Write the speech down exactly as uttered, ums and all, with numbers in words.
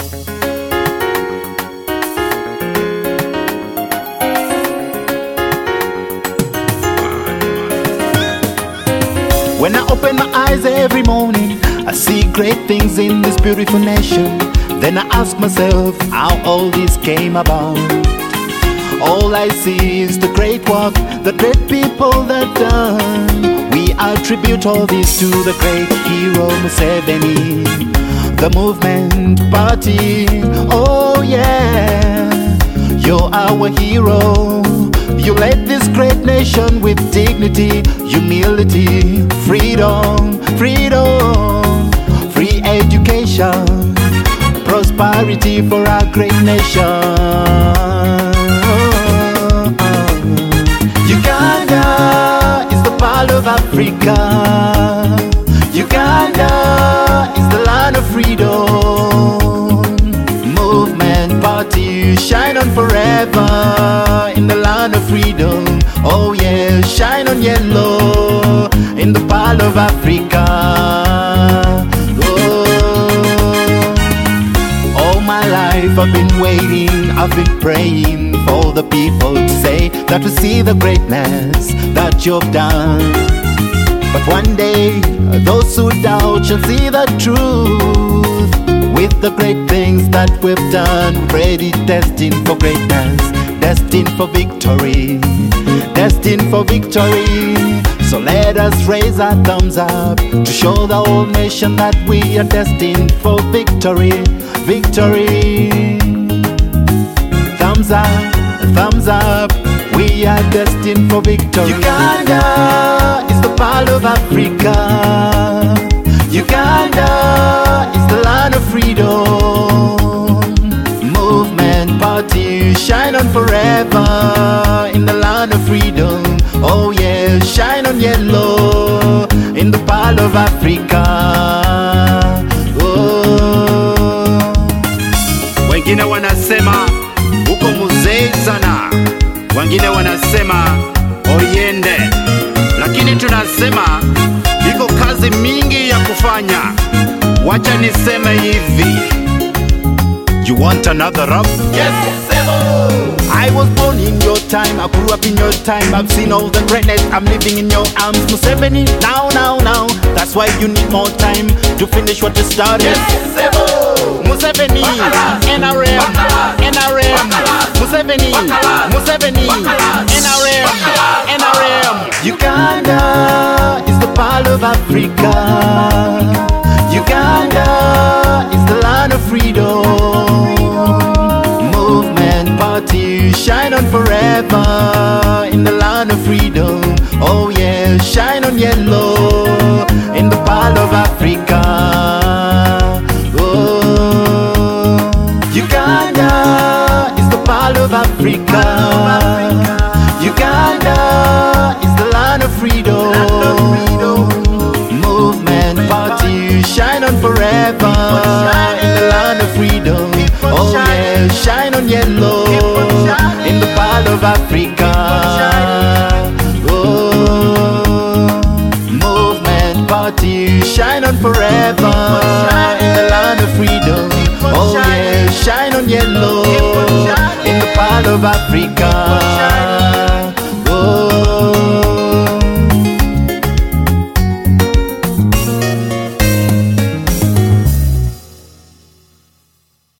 When I open my eyes every morning, I see great things in this beautiful nation. Then I ask myself how all this came about. All I see is the great work, the great people that done. We attribute all this to the great hero Museveni, the movement party. Oh yeah, you're our hero. You led this great nation with dignity, humility, freedom, freedom, free education, prosperity for our great nation. Uganda is the pearl of Africa. Uganda is the land of freedom. Movement party, shine on forever in the land of freedom. Oh yeah, shine on yellow in the pearl of Africa. Oh, all my life I've been waiting, I've been praying for the people to say that we see the greatness that you've done. But one day, those who doubt shall see the truth. With the great things that we've done, ready, destined for greatness, destined for victory, destined for victory. So let us raise our thumbs up to show the whole nation that we are destined for victory, victory. Thumbs up, thumbs up, we are destined for victory. Uganda is the pearl of Africa. Uganda is the land of freedom. Movement party, shine on forever in the land of freedom. Oh yeah, shine on yellow in the pearl of Africa. Oh. Wengine wanasema uko mzee sana, wengine wanasema oriende, lakini tunasema iko kazi mingi ya kufanya. Wacha niseme hivi. You want another rap? Yes, I was born in your time, I grew up in your time. I've seen all the greatness, I'm living in your arms. Museveni, now, now, now. That's why you need more time to finish what you started. Yes, Museveni, N R M, N R M. Museveni, Museveni, N R M, N R M. Uganda is the pearl of Africa. Uganda is the land of freedom. Movement party, shine on forever in the land of freedom. Oh yeah, shine on yellow in the pearl of Africa. Oh, Uganda is the pearl of Africa. Uganda is the land of freedom. Movement party, shine on forever in the land of freedom. Oh yeah, shine on yellow in the pearl of Africa. Oh, movement party, shine on forever in the land of freedom. Oh yeah, shine on yellow